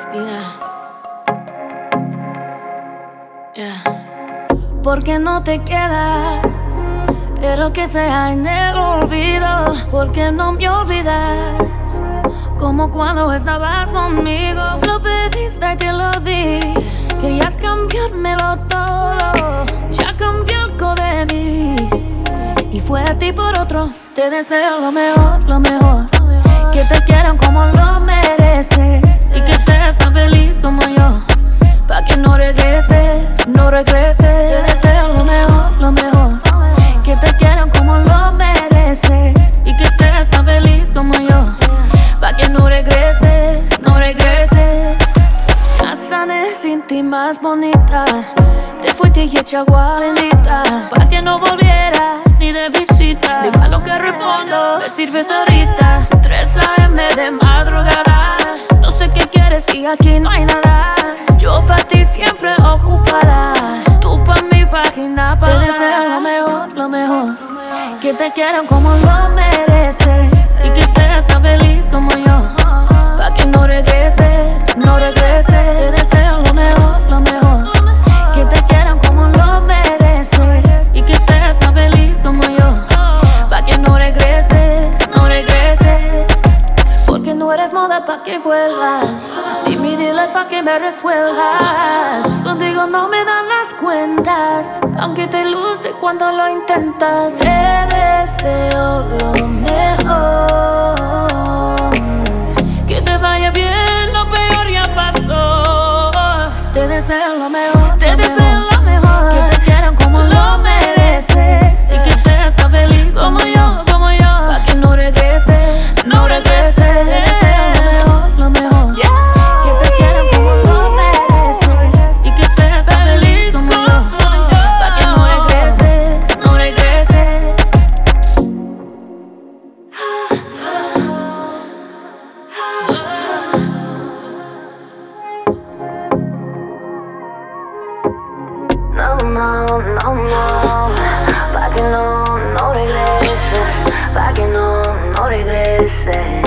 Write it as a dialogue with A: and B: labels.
A: Cristina. Yeah. ¿Por qué no te quedas? Pero que sea en el olvido. ¿Por qué no me olvidas? Como cuando estabas conmigo. Lo pediste y te lo di. Querías cambiármelo todo. Ya cambió algo de mí y fue a ti por otro. Te deseo lo mejor, lo mejor. Que te quieran como lo mereces y que estés tan feliz como yo, pa' que no regreses, no regreses. Te deseo lo mejor, lo mejor. Que te quieran como lo mereces y que estés tan feliz como yo, pa' que no regreses, no regreses. Casaré sin ti más bonita. Te fuiste y eché agua bendita, pa' que no volvieras ni de visita. Da igual lo que respondo, me sirves ahorita. 3 AM de madrugada. No sé qué quieres si aquí no hay nada. Yo pa' ti siempre ocupada, tú pa' mi página pasada. Te deseo lo mejor, lo mejor. Que te quieran como lo mereces y que estés tan feliz como yo, pa' que no regreses, no regreses. Te deseo lo mejor, lo mejor. Que te quieran como lo mereces y que estés tan feliz como yo, pa' que no regreses, no regreses. Porque no eres moda pa' que vuelvas, y mi dile pa' que me resuelvas. Contigo no me dan las cuentas, aunque te luce cuando lo intentas. Te deseo lo mejor. Que te vaya bien, lo peor ya pasó. Te deseo lo mejor, te deseo lo mejor. Que te quieran como lo mereces y que estés tan feliz como yo, pa' que no regreses, no regreses. Te deseo lo mejor, lo mejor. Que te quieran como lo mereces y que estés tan feliz como yo, pa' que no regreses, no regreses. No, no, no, no, pa' que no regreses, pa' que no regreses.